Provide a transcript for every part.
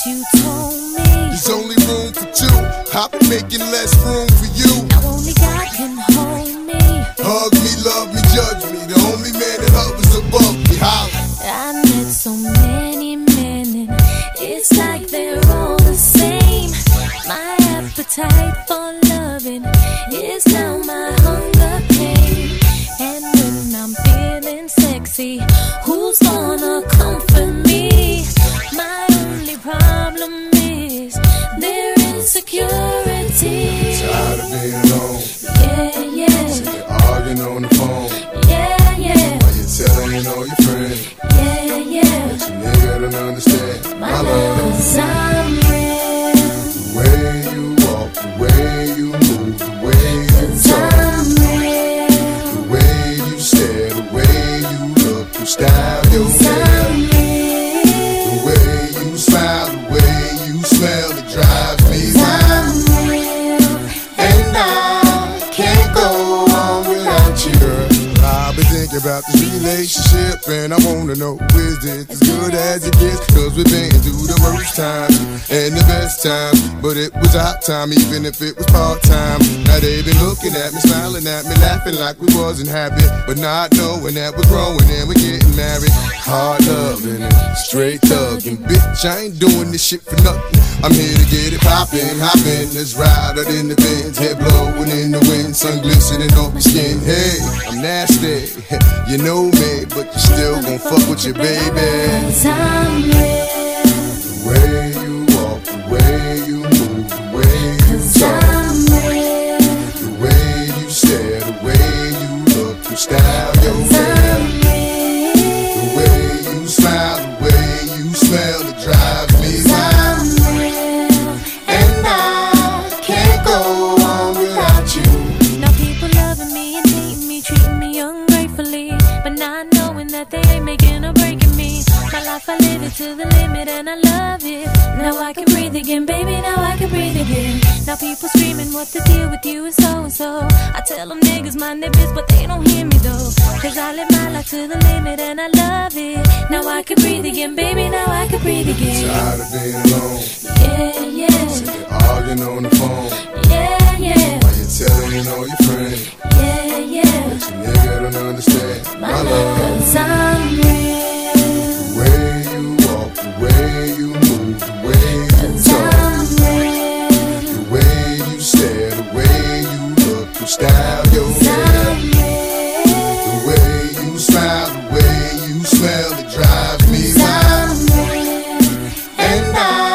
you told me there's only room for two. I've been making less room for you. now only God can hold me. Hug me, love me, judge me. The only man that hovers above me. Holla. I met so many men and it's like they're all the same. My appetite for loving is now my hunger pain. And when I'm feeling sexy, who's gonna comfort me? My only problem is their insecurity. Tired of being alone. Yeah, yeah. Sick of arguing on the phone. Yeah, yeah. While you're telling all your friends. Yeah, yeah. But you nigga don't understand my love. 'Cause I'm real. The way you walk, the way you move, the way you talk, I'm real. the way you stare, the way you look, you style your hair, I'm real. the way you smile, the way you smell, it drives me wild. I'm real. And I can't go on without you, girl. I've been thinking about this relationship and I wanna know, is it as good as it gets? Cause we've been through the worst times and the best times, but it was our time even if it was part-time. Now they been looking at me, smiling at me, laughing like we wasn't happy, but not knowing that we're growing and we're getting married. Hard loving and straight thugging, bitch, I ain't doing this shit for nothing. I'm here to get it poppin', hoppin', let's ride out in the Benz, head blowin' in the wind, sun glistening off my skin. Hey, I'm nasty, you know me, but you still gon' fuck with your baby. 'Cause I'm real. The way you walk, the way you move, the way you 'Cause talk, I'm real. the way you stare, the way you look, you style your hair, I'm real. the way you smile, the way you smell, it drives me wild. I'm real. And I can't go on without you. Now people loving me and hating me, treating me ungratefully, but not knowing that they ain't making or breaking me. My life, I live it to the limit and I love it. Now I can breathe again, baby, now I can breathe again. Now people screaming what the deal with you is so. I tell them niggas mind their biz, but they don't hear me though. Cause I live my life to the limit and I love it. Now I can breathe again, baby, now I can breathe again. Tired of being alone. Yeah, yeah. Sick of arguing on the phone. Yeah, yeah. While you're telling all your friends. Yeah, yeah. But you nigga don't understand my love. 'Cause I'm real. The way you walk, the way you move, the way you talk, I'm real. the way you stare, the way you look, you style your hair, I'm real. the way you smile, the way you smell, it drives me wild. I'm real. And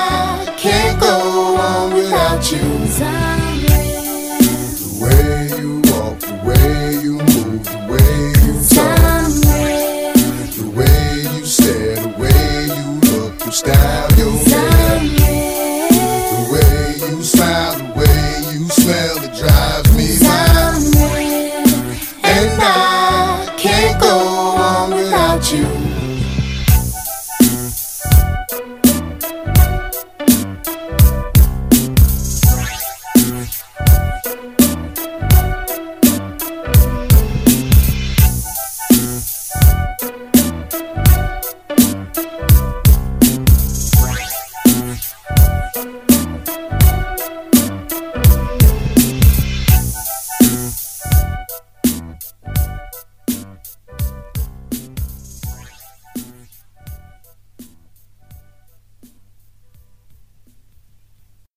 I can't go on without you. I'm real. The way you walk, the way you move, the way you talk, I'm real. the way you stare, the way you look, you style your hair,